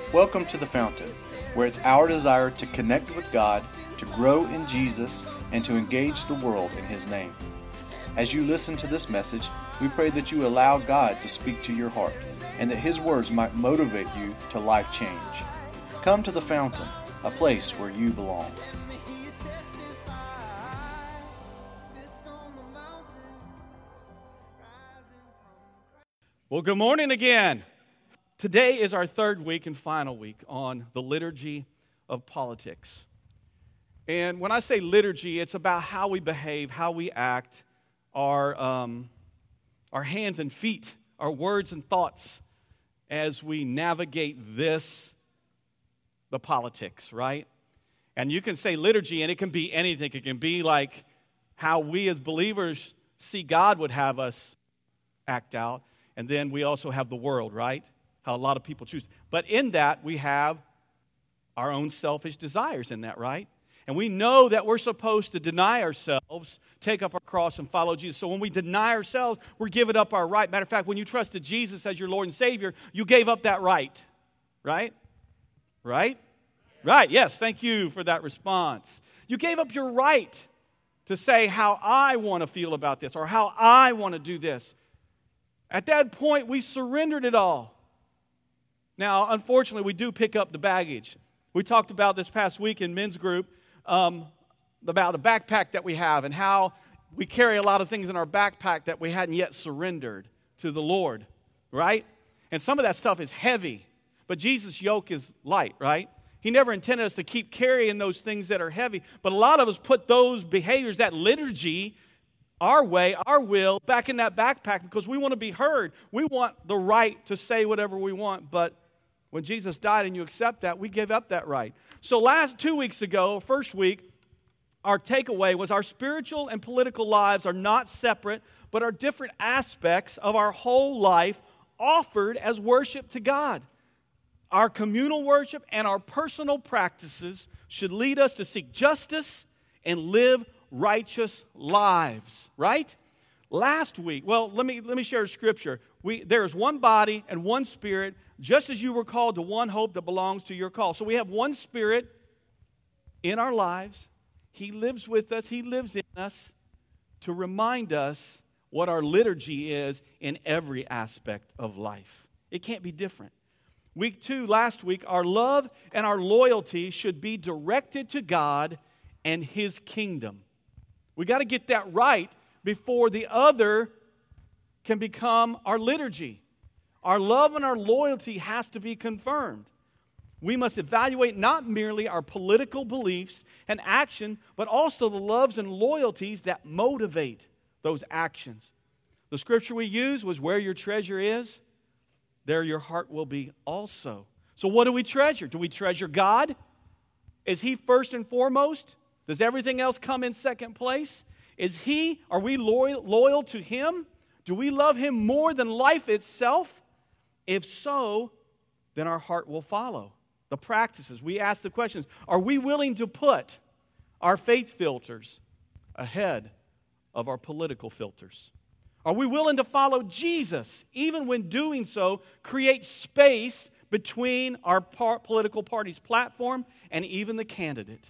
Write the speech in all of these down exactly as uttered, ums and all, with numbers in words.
Welcome to The Fountain, where it's our desire to connect with God, to grow in Jesus, and to engage the world in His name. As you listen to this message, we pray that you allow God to speak to your heart, and that His words might motivate you to life change. Come to The Fountain, a place where you belong. Well, good morning again. Today is our third week and final week on the liturgy of politics. And when I say liturgy, it's about how we behave, how we act, our, um, our hands and feet, our words and thoughts as we navigate this, the politics, right? And you can say liturgy, and it can be anything. It can be like how we as believers see God would have us act out. And then we also have the world, right? How a lot of people choose. But in that, we have our own selfish desires in that, right? And we know that we're supposed to deny ourselves, take up our cross, and follow Jesus. So when we deny ourselves, we're giving up our right. Matter of fact, when you trusted Jesus as your Lord and Savior, you gave up that right, right? Right? Right, yes, thank you for that response. You gave up your right to say how I want to feel about this or how I want to do this. At that point, we surrendered it all. Now, unfortunately, we do pick up the baggage. We talked about this past week in men's group um, about the backpack that we have and how we carry a lot of things in our backpack that we hadn't yet surrendered to the Lord, right? And some of that stuff is heavy, but Jesus' yoke is light, right? He never intended us to keep carrying those things that are heavy, but a lot of us put those behaviors, that liturgy, our way, our will, back in that backpack because we want to be heard. We want the right to say whatever we want, but when Jesus died and you accept that, we gave up that right. So last two weeks ago, first week, our takeaway was our spiritual and political lives are not separate, but are different aspects of our whole life offered as worship to God. Our communal worship and our personal practices should lead us to seek justice and live righteous lives, right? Last week, well, let me let me share a scripture. We there is one body and one spirit, just as you were called to one hope that belongs to your call. So we have one Spirit in our lives. He lives with us. He lives in us to remind us what our liturgy is in every aspect of life. It can't be different. Week two, last week, our love and our loyalty should be directed to God and His kingdom. We got to get that right before the other can become our liturgy. Our love and our loyalty has to be confirmed. We must evaluate not merely our political beliefs and action, but also the loves and loyalties that motivate those actions. The scripture we used was, where your treasure is, there your heart will be also. So what do we treasure? Do we treasure God? Is He first and foremost? Does everything else come in second place? Is He, are we loyal, loyal to Him? Do we love Him more than life itself? If so, then our heart will follow the practices. We ask the questions, are we willing to put our faith filters ahead of our political filters? Are we willing to follow Jesus, even when doing so creates space between our par- political party's platform and even the candidate?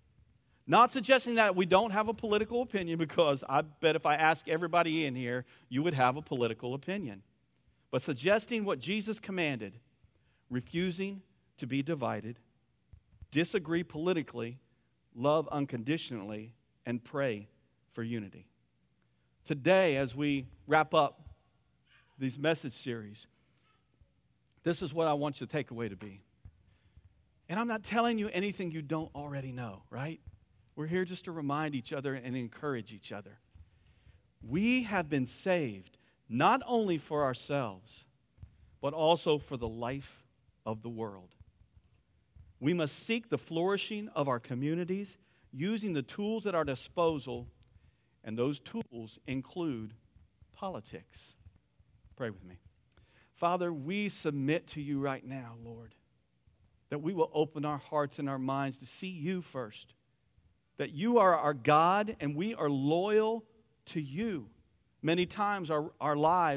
Not suggesting that we don't have a political opinion, because I bet if I ask everybody in here, you would have a political opinion. But suggesting what Jesus commanded, refusing to be divided, disagree politically, love unconditionally, and pray for unity. Today, as we wrap up these message series, this is what I want you to take away to be. And I'm not telling you anything you don't already know, right? We're here just to remind each other and encourage each other. We have been saved not only for ourselves, but also for the life of the world. We must seek the flourishing of our communities using the tools at our disposal, and those tools include politics. Pray with me. Father, we submit to you right now, Lord, that we will open our hearts and our minds to see you first, that you are our God and we are loyal to you. Many times our, our lives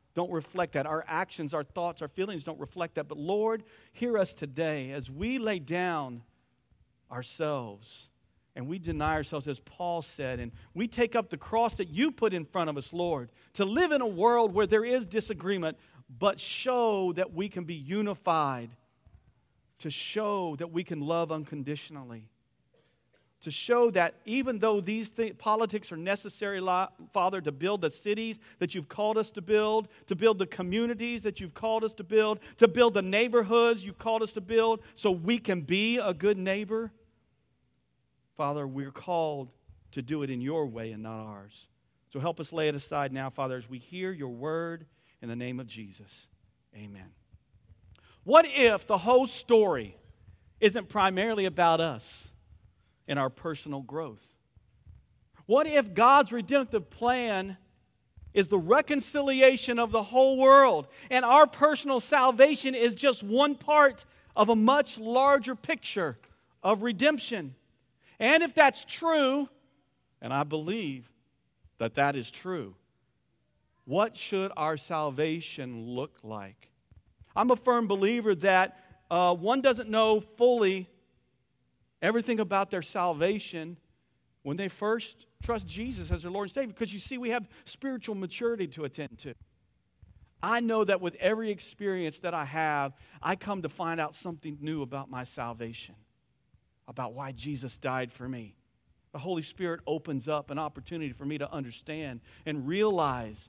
don't reflect that. Our actions, our thoughts, our feelings don't reflect that. But Lord, hear us today as we lay down ourselves and we deny ourselves, as Paul said, and we take up the cross that you put in front of us, Lord, to live in a world where there is disagreement, but show that we can be unified, to show that we can love unconditionally, to show that even though these th- politics are necessary, Father, to build the cities that you've called us to build, to build the communities that you've called us to build, to build the neighborhoods you've called us to build so we can be a good neighbor, Father, we're called to do it in your way and not ours. So help us lay it aside now, Father, as we hear your word in the name of Jesus. Amen. What if the whole story isn't primarily about us and our personal growth? What if God's redemptive plan is the reconciliation of the whole world and our personal salvation is just one part of a much larger picture of redemption? And if that's true, and I believe that that is true, what should our salvation look like? I'm a firm believer that uh, one doesn't know fully everything about their salvation when they first trust Jesus as their Lord and Savior, because you see, we have spiritual maturity to attend to. I know that with every experience that I have, I come to find out something new about my salvation, about why Jesus died for me. The Holy Spirit opens up an opportunity for me to understand and realize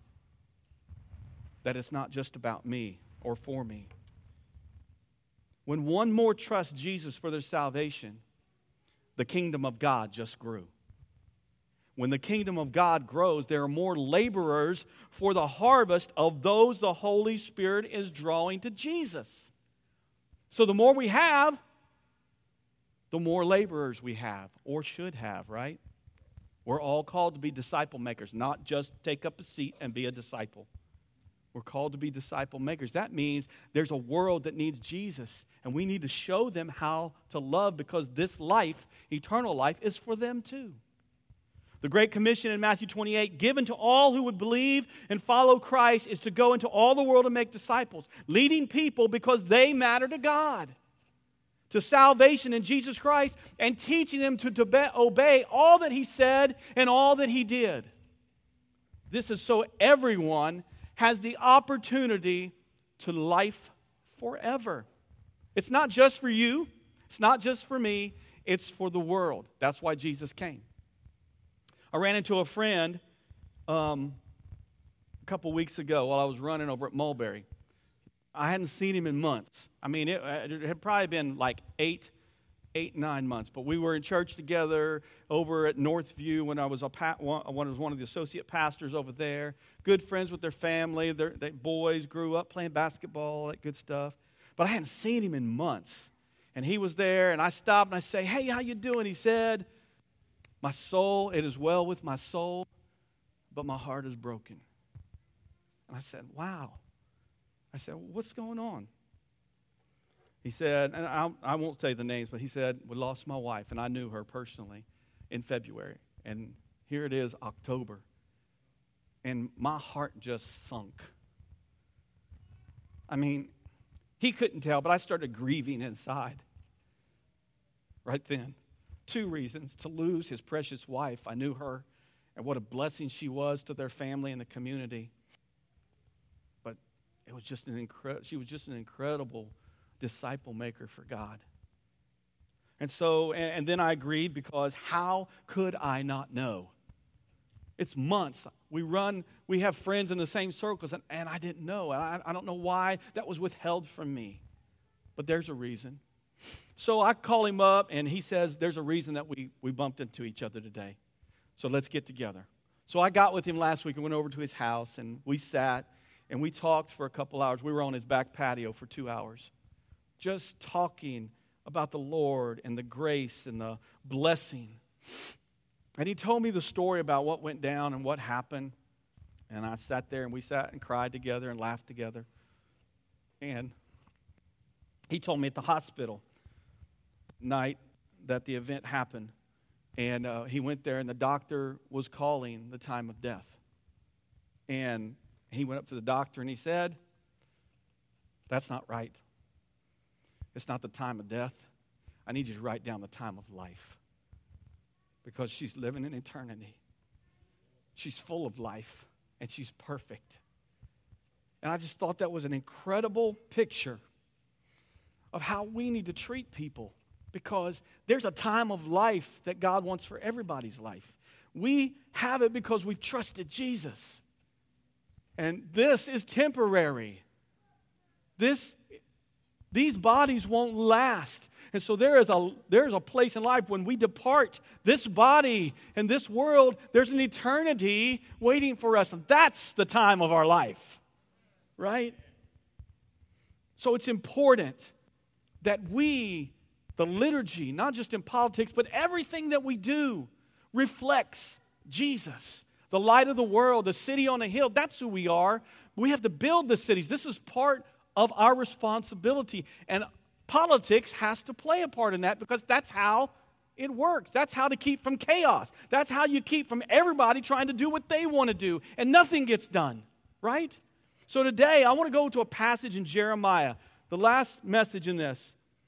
that it's not just about me or for me. When one more trusts Jesus for their salvation, the kingdom of God just grew. When the kingdom of God grows, there are more laborers for the harvest of those the Holy Spirit is drawing to Jesus. So the more we have, the more laborers we have, or should have, right? We're all called to be disciple makers, not just take up a seat and be a disciple. We're called to be disciple makers. That means there's a world that needs Jesus, and we need to show them how to love, because this life, eternal life, is for them too. The Great Commission in Matthew twenty-eight, given to all who would believe and follow Christ, is to go into all the world and make disciples, leading people because they matter to God, to salvation in Jesus Christ, and teaching them to, to obey all that He said and all that He did. This is so everyone has the opportunity to life forever. It's not just for you. It's not just for me. It's for the world. That's why Jesus came. I ran into a friend um, a couple weeks ago while I was running over at Mulberry. I hadn't seen him in months. I mean, it, it had probably been like eight, eight, nine months. But we were in church together over at Northview when I was a pa- one, when I was one of the associate pastors over there. Good friends with their family. Their, their boys grew up playing basketball, that good stuff. But I hadn't seen him in months. And he was there, and I stopped and I say, "Hey, how you doing?" He said, "My soul, it is well with my soul, but my heart is broken." And I said, "Wow." I said, "What's going on?" He said, and I, I won't say the names, but he said, "We lost my wife," and I knew her personally in February. And here it is, October. And my heart just sunk. I mean, he couldn't tell, but I started grieving inside right then. Two reasons: to lose his precious wife. I knew her, and what a blessing she was to their family and the community. But it was just an incredible. She was just an incredible disciple maker for God. And so, and, and then I agreed, because how could I not know? It's months. We run. We have friends in the same circles, and, and I didn't know. I, I don't know why that was withheld from me, but there's a reason. So I call him up, and he says, "There's a reason that we, we bumped into each other today. So let's get together." So I got with him last week and went over to his house, and we sat, and we talked for a couple hours. We were on his back patio for two hours, just talking about the Lord and the grace and the blessing. And he told me the story about what went down and what happened. And I sat there, and we sat and cried together and laughed together. And he told me at the hospital night that the event happened, and uh, he went there, and the doctor was calling the time of death. And And he went up to the doctor and he said, that's not right. It's not the time of death. I need you to write down the time of life. Because she's living in eternity. She's full of life. And she's perfect. And I just thought that was an incredible picture of how we need to treat people. Because there's a time of life that God wants for everybody's life. We have it because we've trusted Jesus. And this is temporary. This, these bodies won't last. And so there is a there is a place in life when we depart this body and this world, there's an eternity waiting for us. And that's the time of our life. Right? So it's important that we, the liturgy, not just in politics, but everything that we do reflects Jesus. The light of the world, the city on a hill, that's who we are. We have to build the cities. This is part of our responsibility. And politics has to play a part in that because that's how it works. That's how to keep from chaos. That's how you keep from everybody trying to do what they want to do and nothing gets done, right? So today I want to go to a passage in Jeremiah, the last message in this.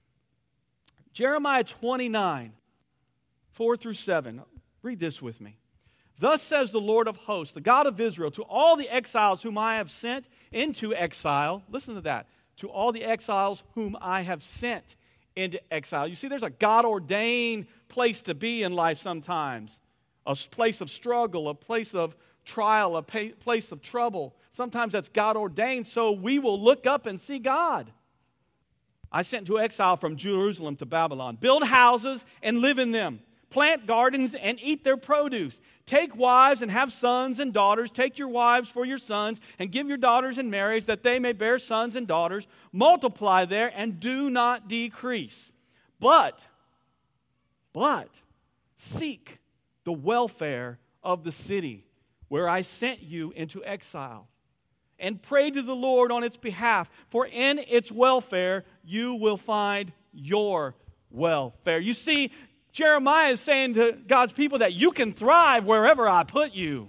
Jeremiah twenty-nine, four through seven. Read this with me. Thus says the Lord of hosts, the God of Israel, to all the exiles whom I have sent into exile. Listen to that. To all the exiles whom I have sent into exile. You see, there's a God-ordained place to be in life sometimes. A place of struggle, a place of trial, a place of trouble. Sometimes that's God-ordained, so we will look up and see God. I sent into exile from Jerusalem to Babylon. Build houses and live in them. Plant gardens and eat their produce. Take wives and have sons and daughters. Take your wives for your sons and give your daughters in marriage that they may bear sons and daughters. Multiply there and do not decrease. But, but, seek the welfare of the city where I sent you into exile. And pray to the Lord on its behalf, for in its welfare you will find your welfare. You see, Jeremiah is saying to God's people that you can thrive wherever I put you.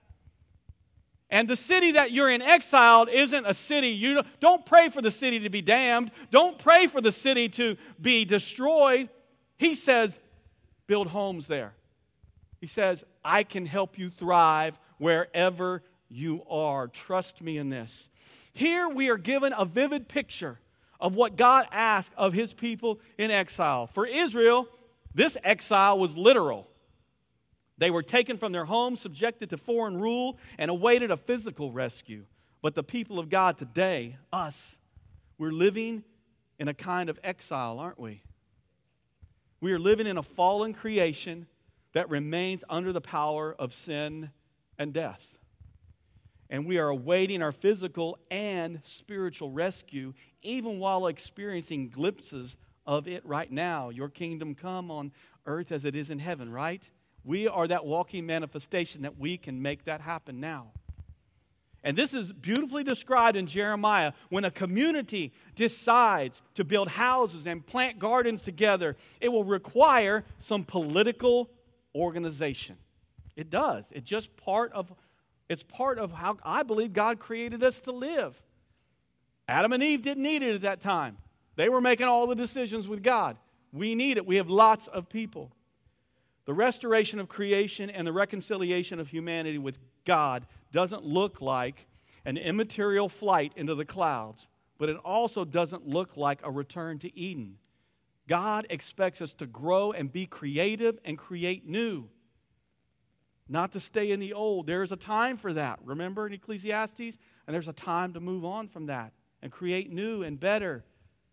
And the city that you're in exile isn't a city. You don't pray for the city to be damned. Don't pray for the city to be destroyed. He says, build homes there. He says, I can help you thrive wherever you are. Trust me in this. Here we are given a vivid picture of what God asked of His people in exile. For Israel, this exile was literal. They were taken from their homes, subjected to foreign rule, and awaited a physical rescue. But the people of God today, us, we're living in a kind of exile, aren't we? We are living in a fallen creation that remains under the power of sin and death. And we are awaiting our physical and spiritual rescue, even while experiencing glimpses of it right now. Your kingdom come on earth as it is in heaven, right? We are that walking manifestation that we can make that happen now. And this is beautifully described in Jeremiah. When a community decides to build houses and plant gardens together, it will require some political organization. It does. It's just part of, it's part of how I believe God created us to live. Adam and Eve didn't need it at that time. They were making all the decisions with God. We need it. We have lots of people. The restoration of creation and the reconciliation of humanity with God doesn't look like an immaterial flight into the clouds, but it also doesn't look like a return to Eden. God expects us to grow and be creative and create new, not to stay in the old. There is a time for that. Remember in Ecclesiastes? And there's a time to move on from that and create new and better.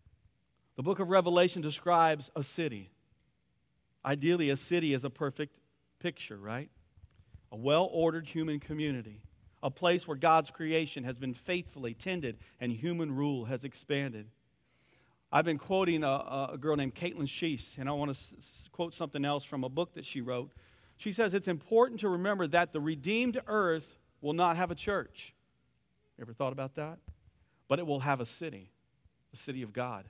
The book of Revelation describes a city. Ideally, a city is a perfect picture, right? A well-ordered human community. A place where God's creation has been faithfully tended and human rule has expanded. I've been quoting a, a girl named Caitlin Sheese, and I want to s- quote something else from a book that she wrote. She says, it's important to remember that the redeemed earth will not have a church. You ever thought about that? But it will have a city, the city of God.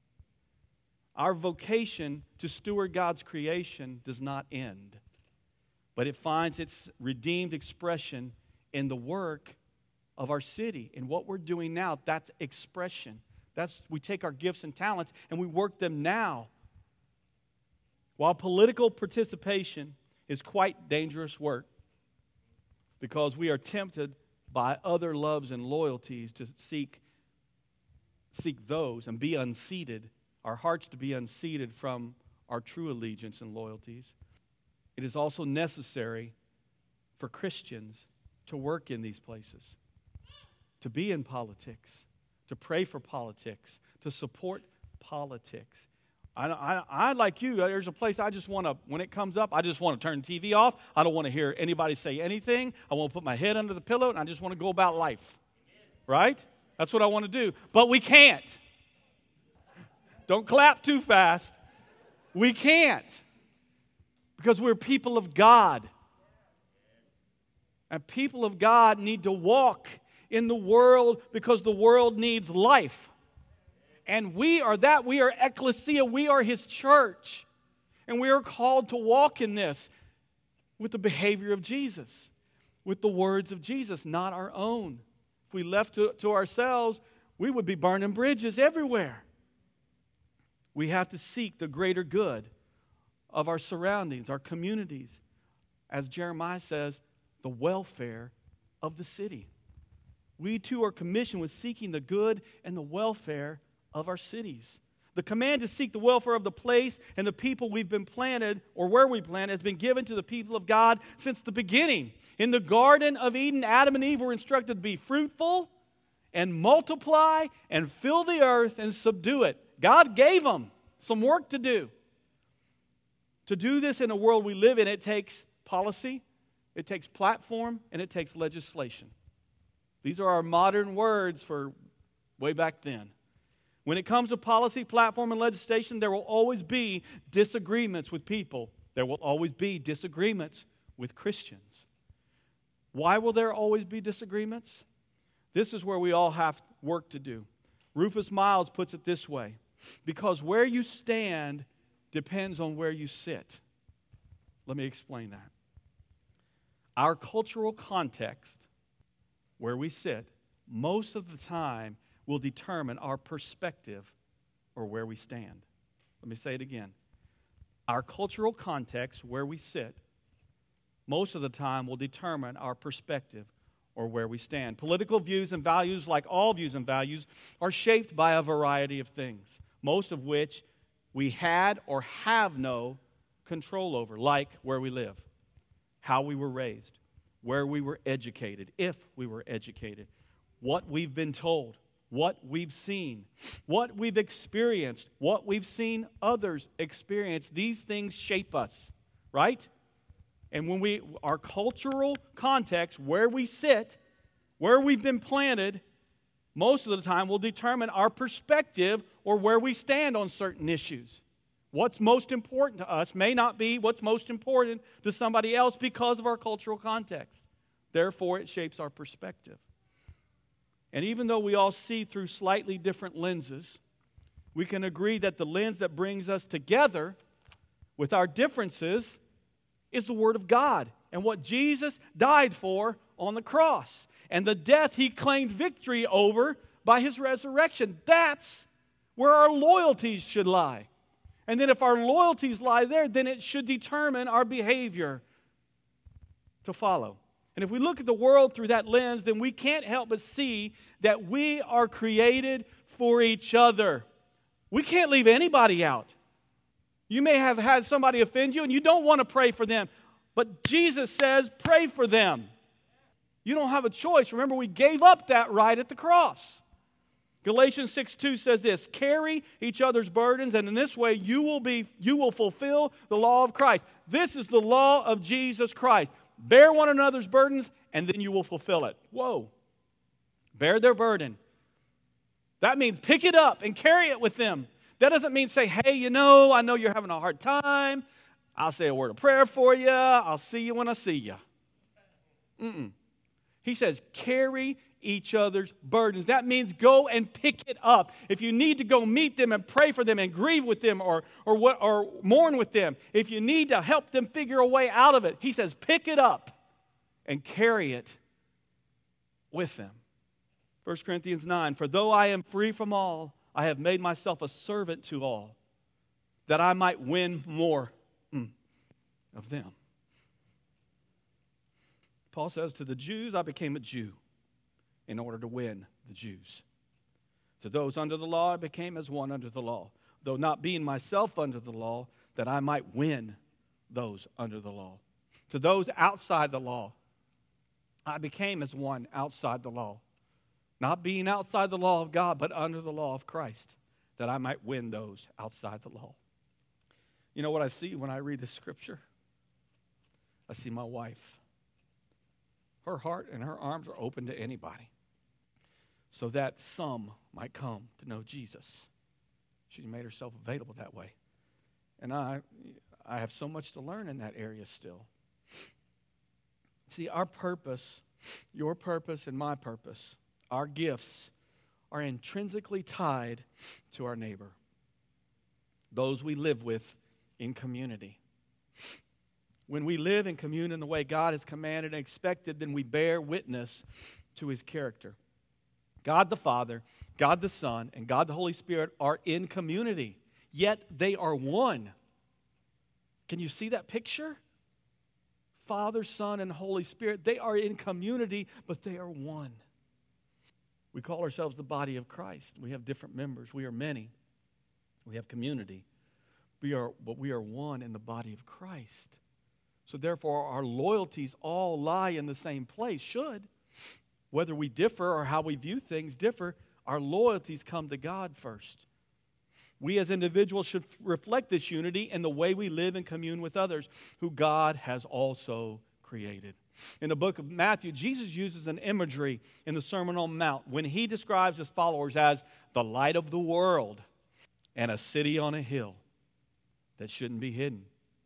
Our vocation to steward God's creation does not end, but it finds its redeemed expression in the work of our city. And what we're doing now, that's expression. That's, we take our gifts and talents and we work them now. While political participation is quite dangerous work, because we are tempted by other loves and loyalties to seek, seek those and be unseated, our hearts to be unseated from our true allegiance and loyalties. It is also necessary for Christians to work in these places, to be in politics, to pray for politics, to support politics. I, I, I, like you, there's a place I just want to, when it comes up, I just want to turn the T V off. I don't want to hear anybody say anything. I want to put my head under the pillow, and I just want to go about life. Right? That's what I want to do. But we can't. Don't clap too fast. We can't. Because we're people of God. And people of God need to walk in the world because the world needs life. And we are that. We are ecclesia. We are His church. And we are called to walk in this with the behavior of Jesus, with the words of Jesus, not our own. If we left to, to ourselves, we would be burning bridges everywhere. We have to seek the greater good of our surroundings, our communities. As Jeremiah says, the welfare of the city. We too are commissioned with seeking the good and the welfare of our cities. The command to seek the welfare of the place and the people we've been planted, or where we planted, has been given to the people of God since the beginning. In the Garden of Eden, Adam and Eve were instructed to be fruitful and multiply and fill the earth and subdue it. God gave them some work to do. To do this in the world we live in, it takes policy, it takes platform, and it takes legislation. These are our modern words for way back then. When it comes to policy, platform, and legislation, there will always be disagreements with people. There will always be disagreements with Christians. Why will there always be disagreements? This is where we all have work to do. Rufus Miles puts it this way: because where you stand depends on where you sit. Let me explain that. Our cultural context, where we sit, most of the time will determine our perspective or where we stand. Let me say it again. Our cultural context, where we sit, most of the time will determine our perspective or where we stand. Political views and values, like all views and values, are shaped by a variety of things, most of which we had or have no control over, like where we live, how we were raised, where we were educated, if we were educated, what we've been told, what we've seen, what we've experienced, what we've seen others experience. These things shape us, right? And when we, our cultural context, where we sit, where we've been planted, most of the time will determine our perspective or where we stand on certain issues. What's most important to us may not be what's most important to somebody else because of our cultural context. Therefore, it shapes our perspective. And even though we all see through slightly different lenses, we can agree that the lens that brings us together with our differences is the Word of God and what Jesus died for on the cross and the death He claimed victory over by His resurrection. That's where our loyalties should lie. And then if our loyalties lie there, then it should determine our behavior to follow. And if we look at the world through that lens, then we can't help but see that we are created for each other. We can't leave anybody out. You may have had somebody offend you and you don't want to pray for them, but Jesus says pray for them. You don't have a choice. Remember, we gave up that right at the cross. Galatians six two says this: carry each other's burdens, and in this way you will be you will fulfill the law of Christ. This is the law of Jesus Christ. Bear one another's burdens, and then you will fulfill it. Whoa. Bear their burden. That means pick it up and carry it with them. That doesn't mean say, hey, you know, I know you're having a hard time. I'll say a word of prayer for you. I'll see you when I see you. Mm-mm. He says, carry each other's burdens. That means go and pick it up. If you need to go meet them and pray for them and grieve with them or or what or mourn with them, if you need to help them figure a way out of it, he says pick it up and carry it with them. First Corinthians nine, for though I am free from all, I have made myself a servant to all, that I might win more mm, of them. Paul says, to the Jews, I became a Jew in order to win the Jews. To those under the law, I became as one under the law, though not being myself under the law, that I might win those under the law. To those outside the law, I became as one outside the law, not being outside the law of God, but under the law of Christ, that I might win those outside the law. You know what I see when I read this scripture? I see my wife. Her heart and her arms are open to anybody, so that some might come to know Jesus. She's made herself available that way. And I, I have so much to learn in that area still. See, our purpose, your purpose and my purpose, our gifts are intrinsically tied to our neighbor, those we live with in community. When we live and commune in the way God has commanded and expected, then we bear witness to His character. God the Father, God the Son, and God the Holy Spirit are in community, yet they are one. Can you see that picture? Father, Son, and Holy Spirit, they are in community, but they are one. We call ourselves the body of Christ. We have different members. We are many. We have community. We are, but we are one in the body of Christ. So therefore, our loyalties all lie in the same place, should. Whether we differ or how we view things differ, our loyalties come to God first. We as individuals should reflect this unity in the way we live and commune with others, who God has also created. In the book of Matthew, Jesus uses an imagery in the Sermon on the Mount when He describes His followers as the light of the world and a city on a hill that shouldn't be hidden.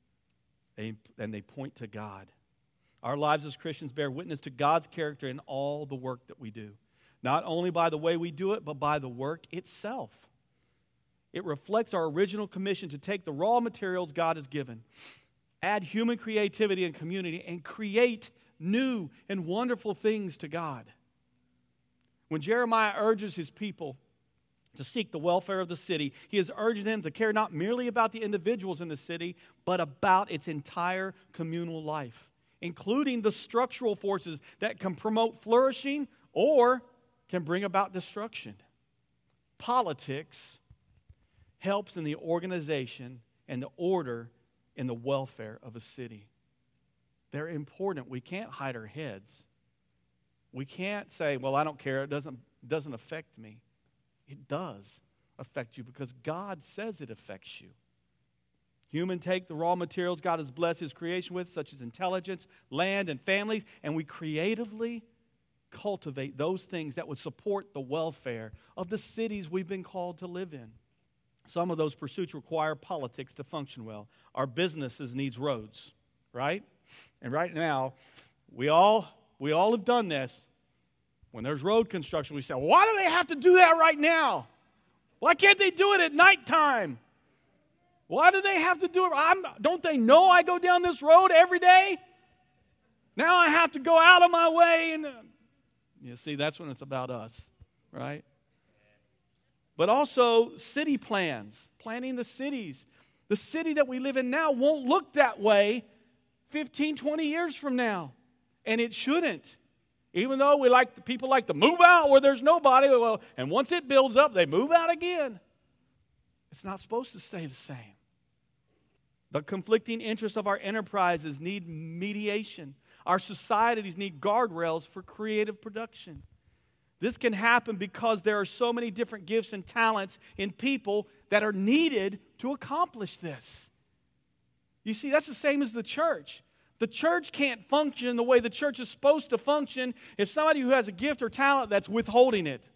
They, and they point to God. Our lives as Christians bear witness to God's character in all the work that we do. Not only by the way we do it, but by the work itself. It reflects our original commission to take the raw materials God has given, add human creativity and community, and create new and wonderful things to God. When Jeremiah urges his people to seek the welfare of the city, he is urging them to care not merely about the individuals in the city, but about its entire communal life, including the structural forces that can promote flourishing or can bring about destruction. Politics helps in the organization and the order in the welfare of a city. They're important. We can't hide our heads. We can't say, well, I don't care. It doesn't, doesn't affect me. It does affect you because God says it affects you. Human take the raw materials God has blessed His creation with, such as intelligence, land, and families, and we creatively cultivate those things that would support the welfare of the cities we've been called to live in. Some of those pursuits require politics to function well. Our businesses needs roads, right? And right now, we all we all have done this. When there's road construction, we say, why do they have to do that right now? Why can't they do it at nighttime? Why do they have to do it? I'm, don't they know I go down this road every day? Now I have to go out of my way. And uh, you see, that's when it's about us, right? But also city plans, planning the cities. The city that we live in now won't look that way fifteen, twenty years from now. And it shouldn't. Even though we like people like to move out where there's nobody, well, and once it builds up, they move out again. It's not supposed to stay the same. The conflicting interests of our enterprises need mediation. Our societies need guardrails for creative production. This can happen because there are so many different gifts and talents in people that are needed to accomplish this. You see, that's the same as the church. The church can't function the way the church is supposed to function if somebody who has a gift or talent that's withholding it.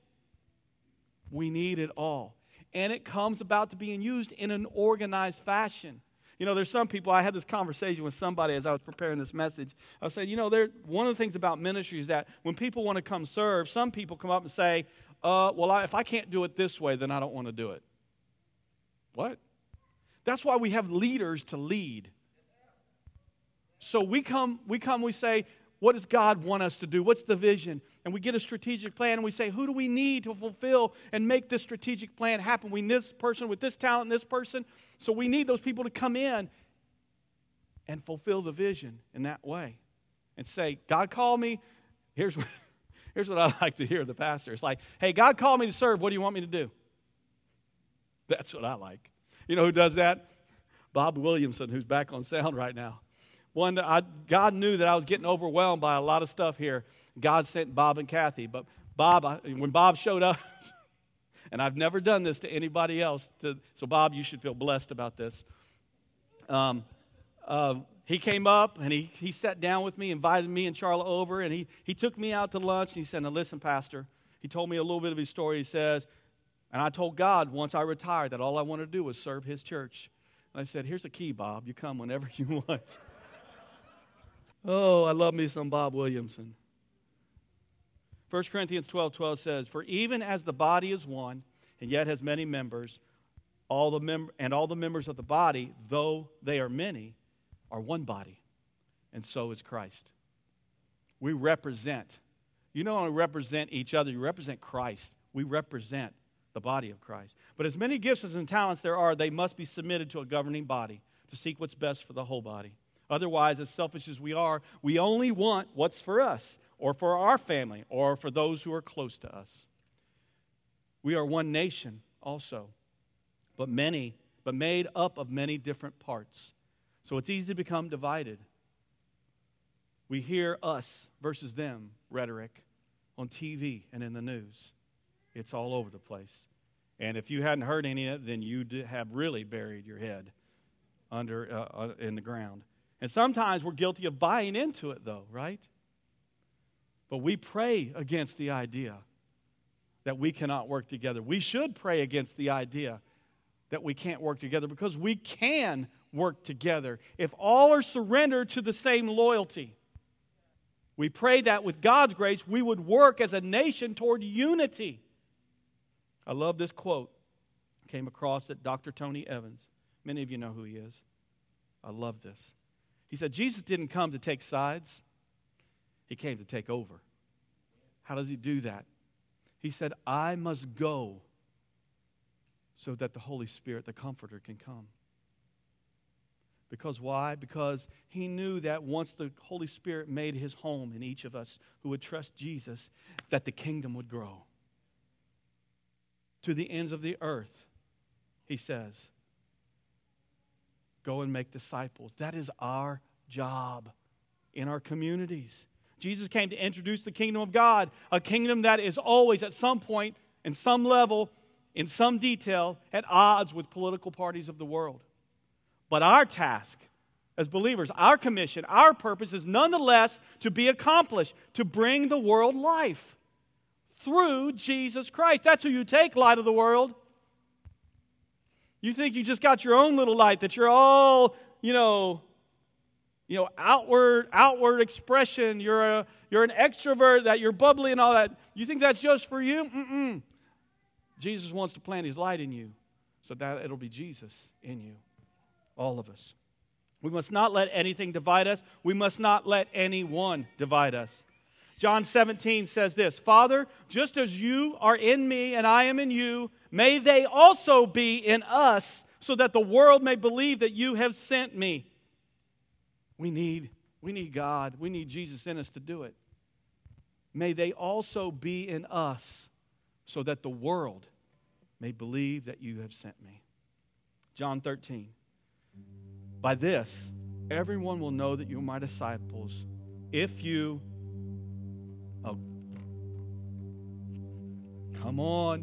We need it all. And it comes about to being used in an organized fashion. You know, there's some people, I had this conversation with somebody as I was preparing this message. I said, you know, there, one of the things about ministry is that when people want to come serve, some people come up and say, uh, well, I, if I can't do it this way, then I don't want to do it. What? That's why we have leaders to lead. So we come, we come, we say, what does God want us to do? What's the vision? And we get a strategic plan and we say, who do we need to fulfill and make this strategic plan happen? We need this person with this talent and this person. So we need those people to come in and fulfill the vision in that way. And say, God called me. Here's what, here's what I like to hear the pastor. It's like, hey, God called me to serve. What do you want me to do? That's what I like. You know who does that? Bob Williamson, who's back on sound right now. One that I, God knew that I was getting overwhelmed by a lot of stuff here. God sent Bob and Kathy. But Bob, I, when Bob showed up, and I've never done this to anybody else, to, so Bob, you should feel blessed about this. Um, uh, he came up, and he, he sat down with me, invited me and Charla over, and he, he took me out to lunch, and he said, now listen, Pastor. He told me a little bit of his story. He says, and I told God once I retired that all I wanted to do was serve His church. And I said, here's the key, Bob. You come whenever you want. Oh, I love me some Bob Williamson. First Corinthians twelve twelve says, for even as the body is one, and yet has many members, all the mem- and all the members of the body, though they are many, are one body, and so is Christ. We represent. You don't only represent each other, you represent Christ. We represent the body of Christ. But as many gifts and talents there are, they must be submitted to a governing body to seek what's best for the whole body. Otherwise, as selfish as we are, we only want what's for us, or for our family, or for those who are close to us. We are one nation also, but many, but made up of many different parts. So it's easy to become divided. We hear us versus them rhetoric on T V and in the news. It's all over the place. And if you hadn't heard any of it, then you have really buried your head under uh, in the ground. And sometimes we're guilty of buying into it, though, right? But we pray against the idea that we cannot work together. We should pray against the idea that we can't work together, because we can work together if all are surrendered to the same loyalty. We pray that with God's grace, we would work as a nation toward unity. I love this quote. Came across it, Doctor Tony Evans. Many of you know who he is. I love this. He said, Jesus didn't come to take sides. He came to take over. How does He do that? He said, I must go so that the Holy Spirit, the Comforter, can come. Because why? Because He knew that once the Holy Spirit made His home in each of us who would trust Jesus, that the kingdom would grow. To the ends of the earth, He says, go and make disciples. That is our job in our communities. Jesus came to introduce the kingdom of God, a kingdom that is always at some point, in some level, in some detail, at odds with political parties of the world. But our task as believers, our commission, our purpose is nonetheless to be accomplished, to bring the world life through Jesus Christ. That's who you take, light of the world. You think you just got your own little light, that you're all, you know, you know, outward, outward expression. You're a, you're an extrovert, that you're bubbly and all that. You think that's just for you? Mm-mm. Jesus wants to plant His light in you, so that it'll be Jesus in you. All of us. We must not let anything divide us. We must not let anyone divide us. John seventeen says this, Father, just as you are in me and I am in you, may they also be in us, so that the world may believe that you have sent me. We need, we need God. We need Jesus in us to do it. May they also be in us, so that the world may believe that you have sent me. John thirteen. By this, everyone will know that you are my disciples, if you... Oh, come on.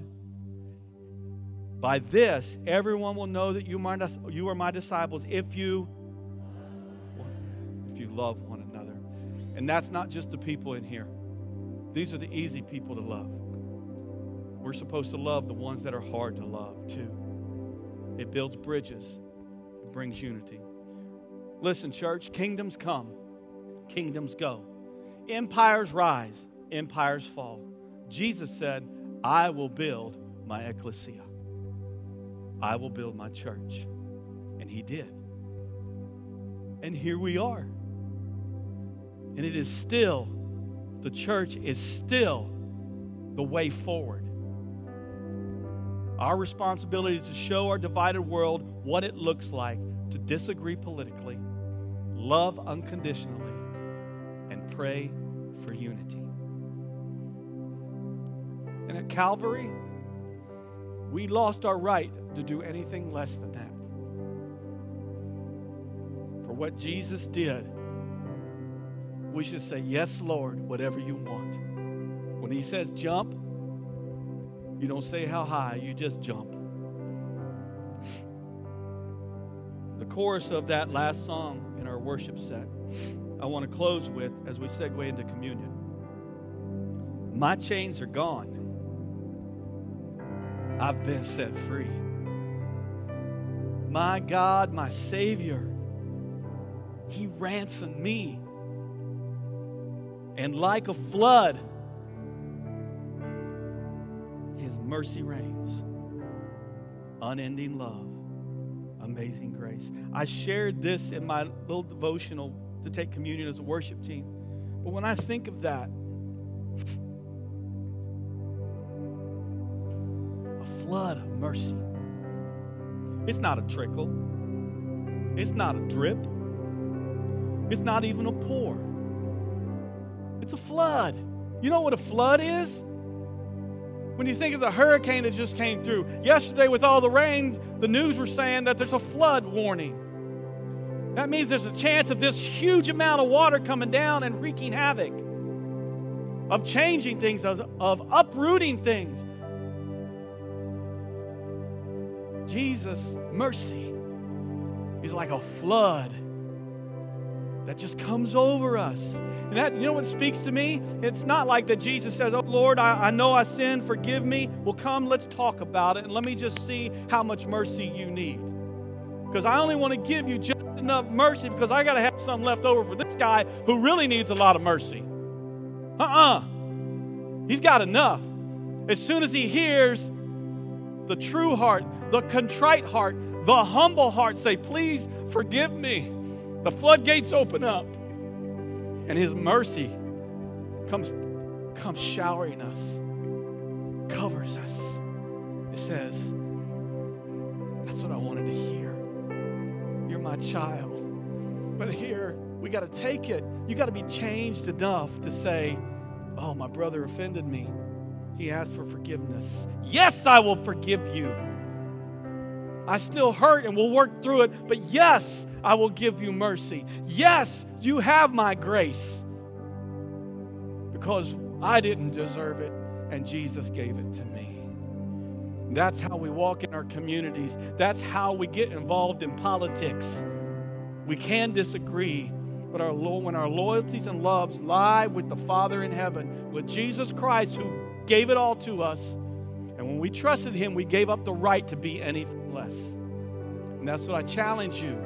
By this, everyone will know that you, my, you are my disciples, if you, if you love one another. And that's not just the people in here. These are the easy people to love. We're supposed to love the ones that are hard to love, too. It builds bridges. It brings unity. Listen, church, kingdoms come, kingdoms go. Empires rise, empires fall. Jesus said, I will build my ecclesia. I will build my church. And He did. And here we are. And it is still, the church is still the way forward. Our responsibility is to show our divided world what it looks like to disagree politically, love unconditionally, and pray for unity. And at Calvary, we lost our right to do anything less than that. For what Jesus did, we should say, yes, Lord, whatever you want. When he says jump, you don't say how high, you just jump. The chorus of that last song in our worship set, I want to close with as we segue into communion. My chains are gone. I've been set free. My God, my Savior, he ransomed me. And like a flood, his mercy reigns. Unending love. Amazing grace. I shared this in my little devotional to take communion as a worship team. But when I think of that, a flood of mercy. It's not a trickle. It's not a drip. It's not even a pour. It's a flood. You know what a flood is? When you think of the hurricane that just came through. Yesterday with all the rain, the news were saying that there's a flood warning. That means there's a chance of this huge amount of water coming down and wreaking havoc, of changing things, of, of uprooting things. Jesus' mercy is like a flood that just comes over us. And that, you know what speaks to me? It's not like that Jesus says, oh Lord, I, I know I sinned, forgive me. Well, come, let's talk about it, and let me just see how much mercy you need. Because I only want to give you just enough mercy because I got to have some left over for this guy who really needs a lot of mercy. Uh-uh. He's got enough. As soon as he hears the true heart, the contrite heart, the humble heart say, please forgive me, the floodgates open up. And his mercy comes, comes showering us, covers us. It says, that's what I wanted to hear. You're my child. But here, we got to take it. You got to be changed enough to say, oh, my brother offended me. He asked for forgiveness. Yes, I will forgive you. I still hurt and we'll work through it, but yes, I will give you mercy. Yes, you have my grace because I didn't deserve it and Jesus gave it to me. That's how we walk in our communities. That's how we get involved in politics. We can disagree, but our when our loyalties and loves lie with the Father in heaven, with Jesus Christ who gave it all to us, and when we trusted him, we gave up the right to be anything less. And that's what I challenge you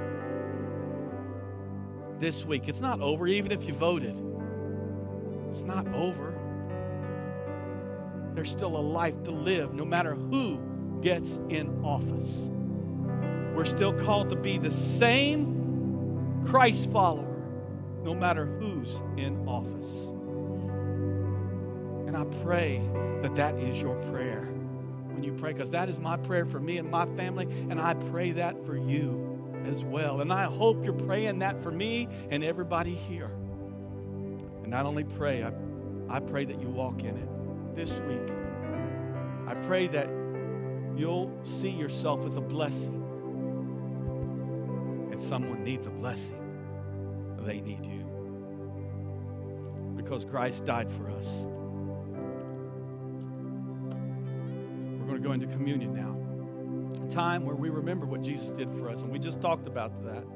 this week. It's not over, even if you voted. It's not over. There's still a life to live, no matter who gets in office. We're still called to be the same Christ follower, no matter who's in office. And I pray that that is your prayer when you pray, because that is my prayer for me and my family, and I pray that for you as well. And I hope you're praying that for me and everybody here. And not only pray, I, I pray that you walk in it this week. I pray that you'll see yourself as a blessing. And someone needs a blessing. They need you. Because Christ died for us. We're going to go into communion now. A time where we remember what Jesus did for us. And we just talked about that.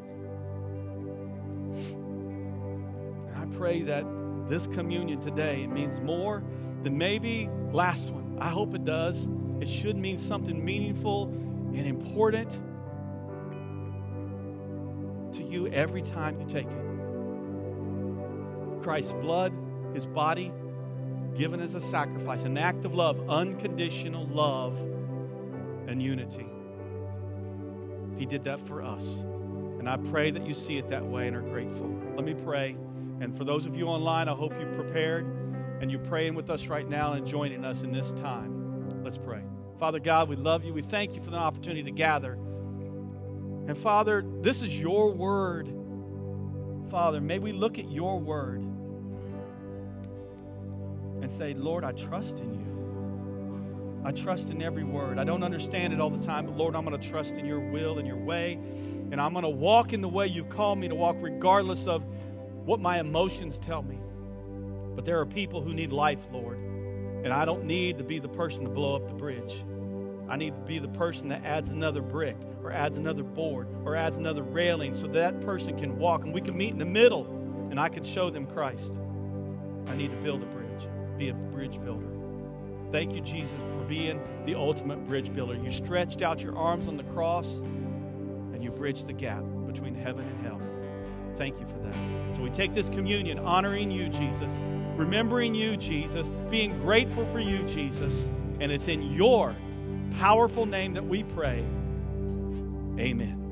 And I pray that this communion today means more than maybe last one. I hope it does. It should mean something meaningful and important to you every time you take it. Christ's blood, his body, given as a sacrifice, an act of love, unconditional love and unity. He did that for us. And I pray that you see it that way and are grateful. Let me pray, And for those of you online, I hope you prepared and you're praying with us right now and joining us in this time. Let's pray. Father God, we love you. We thank you for the opportunity to gather. And Father, this is your word. Father, may we look at your word and say, Lord, I trust in you. I trust in every word. I don't understand it all the time, but Lord, I'm going to trust in your will and your way. And I'm going to walk in the way you call me to walk, regardless of what my emotions tell me. But there are people who need life, Lord. And I don't need to be the person to blow up the bridge. I need to be the person that adds another brick or adds another board or adds another railing so that person can walk and we can meet in the middle and I can show them Christ. I need to build a bridge, be a bridge builder. Thank you, Jesus, for being the ultimate bridge builder. You stretched out your arms on the cross and you bridged the gap between heaven and hell. Thank you for that. So we take this communion honoring you, Jesus, remembering you, Jesus, being grateful for you, Jesus, and it's in your powerful name that we pray. Amen.